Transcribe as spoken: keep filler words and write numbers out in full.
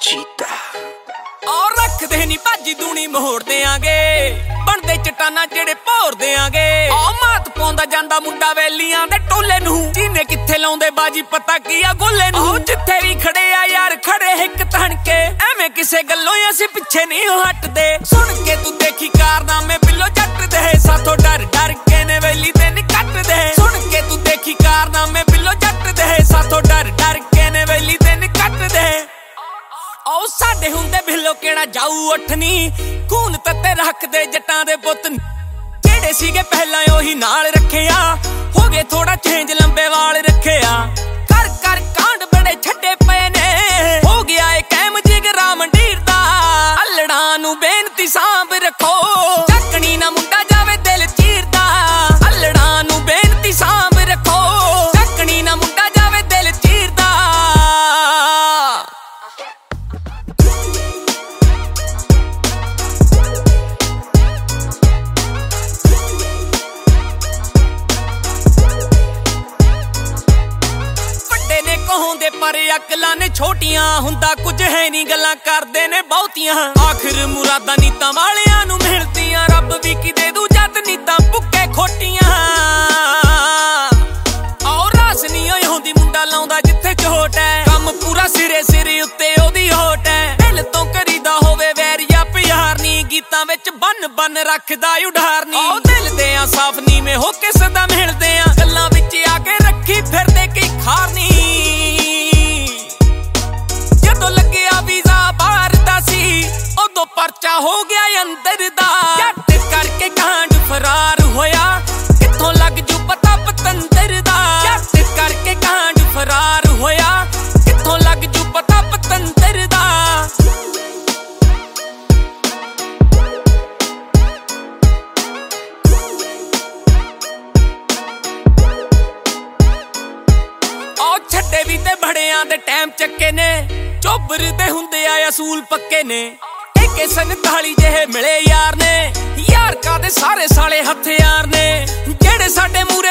ਚੀਤਾ ਔਰ ਰੱਖਦੇ ਨੀ ਭਾਜੀ ਦੂਣੀ ਮੋੜ ਦੇਾਂਗੇ ਬਣਦੇ ਚਟਾਨਾ ਜਿਹੜੇ ਭੋਰ ਦੇਾਂਗੇ ਆ ਮਾਤ ਪਾਉਂਦਾ ਜਾਂਦਾ ਮੁੰਡਾ ਵੇਲੀਆਂ ਦੇ ਟੋਲੇ ਨੂੰ ਜਿਹਨੇ ਕਿੱਥੇ ਲਾਉਂਦੇ ਬਾਜੀ ਪਤਾ ਕੀ ਆ ਗੋਲੇ ਨੂੰ ਜਿੱਥੇ ਵੀ ਖੜੇ ਆ ਯਾਰ ਖੜੇ ਇੱਕ ਤਣ ਕੇ ਐਵੇਂ ਕਿਸੇ ਗੱਲੋਂ ਅਸੀਂ ਪਿੱਛੇ ਨਹੀਂ ਹਟਦੇ ਸੁਣ ਕੇ ਤੂੰ ਦੇਖੀ ਕਾਰਨਾਮੇ ਬਿੱਲੋ ਜੱਟ ਦੇ ਸਾਥੋਂ ਡਰ ਡਰ ਕੇ ਨੇ ਵੇਲੀ ਤੇ ਨੀ ਕੱਟਦੇ ਸੁਣ ਕੇ ਤੂੰ ਦੇਖੀ ਕਾਰਨਾਮੇ ਬਿੱਲੋ ਜੱਟ ਦੇ ਸਾਥੋਂ ਡਰ ਡਰ ਕੇ ਨੇ ਵੇਲੀ ਤੇ ਨੀ ਕੱਟਦੇ ਉਹ ਸਾਡੇ ਹੁੰਦੇ ਬਿੱਲੋ ਕਿਹੜਾ ਜਾਊ ਉੱਠਣੀ ਖੂਨ ਤੱਤੇ ਰੱਖਦੇ ਜੱਟਾਂ ਦੇ ਪੁੱਤ ਜਿਹੜੇ ਸੀਗੇ ਪਹਿਲਾਂ ਉਹੀ ਨਾਲ ਰੱਖਿਆ ਹੋ ਗਏ ਥੋੜਾ ਚੇਂਜ ਲੰਬੇ ਵਾਲ ਰੱਖਿਆ ਕਰ ਕਰ ਕਾਂਡ ਬੜੇ ਛੱਡੇ ਪਏ ਨੇ ਹੋ ਗਿਆ ਏ ਕੈਮ ਜਿਗਰਾ ਮੰਡੀਰ ਦਾ ਅਲੜਾਂ ਨੂੰ ਬੇਨਤੀ ਸਾਂਭ ਰੱਖੋ ਚੱਕਣੀ ਨਾ ਮੁੰਡਾ ਜਾਵੇ ਦਿਲ ਚੀਰਦਾ ਅਲੜਾਂ ਨੂੰ ਬੇਨਤੀ ਸਾਂਭ ਰੱਖੋ ਚੱਕਣੀ ਨਾ ਮੁੰਡਾ ਜਾਵੇ ਦਿਲ ਚੀਰਦਾ ਹੁੰਦੇ ਪਰ ਅਕਲਾਂ ਨੇ ਛੋਟੀਆਂ ਹੁੰਦਾ ਕੁਝ ਹੈ ਨਹੀਂ ਗੱਲਾਂ ਕਰਦੇ ਨੇ ਬਹੁਤੀਆਂ ਆਖਿਰ ਮੁਰਾਦਾਂ ਨੀਤਾਂ ਵਾਲਿਆਂ ਨੂੰ ਮਿਲਦੀਆਂ ਰੱਬ ਵੀ ਕੀ ਦੇ ਦੂ ਜਦ ਨੀਤਾਂ ਭੁੱਕੇ ਖੋਟੀਆਂ ਔਰ ਰਾਸ ਨਹੀਂ ਹੋਈ ਹੁੰਦੀ ਮੁੰਡਾ ਲਾਉਂਦਾ ਜਿੱਥੇ ਝੋਟ ਹੈ ਕੰਮ ਪੂਰਾ ਸਿਰੇ ਸਿਰੇ ਉੱਤੇ ਉਹਦੀ ਹੋਟ ਹੈ ਦਿਲ ਤੋਂ ਕਰੀਦਾ ਹੋਵੇ ਵੈਰੀਆ ਪਿਆਰ ਨਹੀਂ ਗੀਤਾਂ ਵਿੱਚ ਬੰਨ ਬੰਨ ਰੱਖਦਾ ਉਡਾਰ ਨਹੀਂ ਉਹ ਦਿਲ ਦੇ ਆ ਸਾਫ ਨੀਵੇਂ ਹੋ ਕੇ ਸਦਾ ਮਿਲਦੇ ਆ ਗੱਲਾਂ ਵਿੱਚ ਆ ਕੇ ਰੱਖੀ ਫਿਰਦੇ ਕਈ ਖਾਰ ਨਹੀਂ ਉਦੋਂ ਪਰਚਾ ਹੋ ਗਿਆ ਅੰਦਰ ਦਾ ਜੱਟ ਕਰਕੇ ਕਾਂਡ ਫਰਾਰ ਹੋਇਆ ਕਿੱਥੋਂ ਲੱਗ ਜੂ ਪਤਾ ਪਤੰਦਰ ਦਾ ਜੱਟ ਕਰਕੇ ਕਾਂਡ ਫਰਾਰ ਹੋਇਆ ਕਿੱਥੋਂ ਲੱਗ ਜੂ ਪਤਾ ਪਤੰਦਰ ਦਾ ਉਹ ਛੱਡੇ ਵੀ ਤੇ ਬੜਿਆਂ ਦੇ ਟਾਈਮ ਚੱਕੇ ਨੇ ਚੋਬਰ ਦੇ ਹੁੰਦੇ ਆ ਅਸੂਲ ਪੱਕੇ ਨੇ ਕੇ ਸੰਤਾਲੀ ਜਿਹੇ ਮਿਲੇ ਯਾਰ ਨੇ ਯਾਰ ਕਾਦੇ ਸਾਰੇ ਸਾਲੇ ਹਥਿਆਰ ਨੇ ਜਿਹੜੇ ਸਾਡੇ ਮੂਰੇ